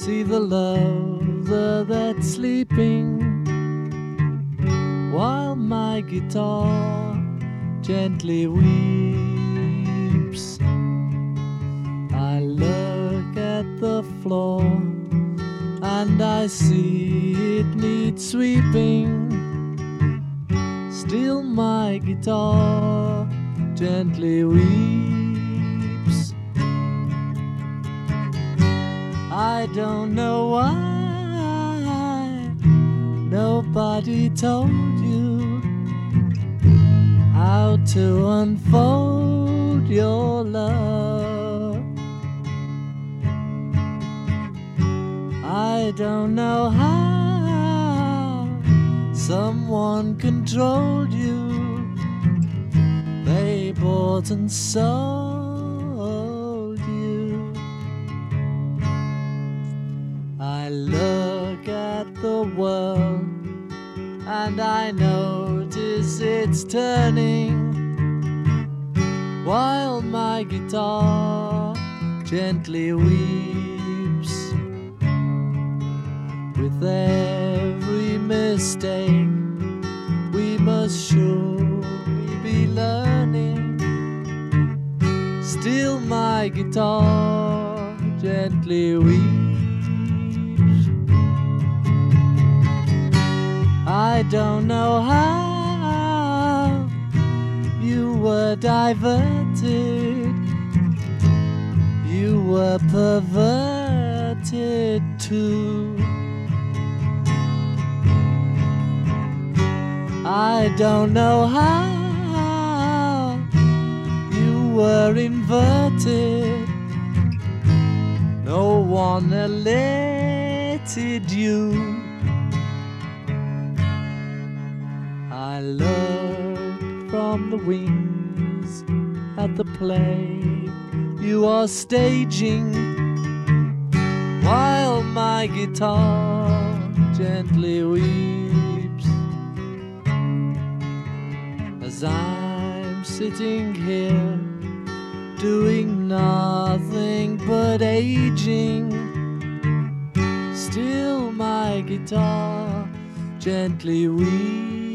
see the lover that's sleeping, while my guitar gently weeps. I look at the floor and I see it needs sweeping. Still my guitar gently weeps. I don't know why nobody told you how to unfold your love. I don't know how someone controlled you. They bought and sold you. I look at the world and I notice it's turning, while my guitar gently weeps. With every mistake we must surely be learning. Still my guitar gently weeps. I don't know how you were diverted, you were perverted too. I don't know how you were inverted, no one elated you. I look from the wings at the play you are staging, while my guitar gently weeps. As I'm sitting here doing nothing but aging, still my guitar gently weeps.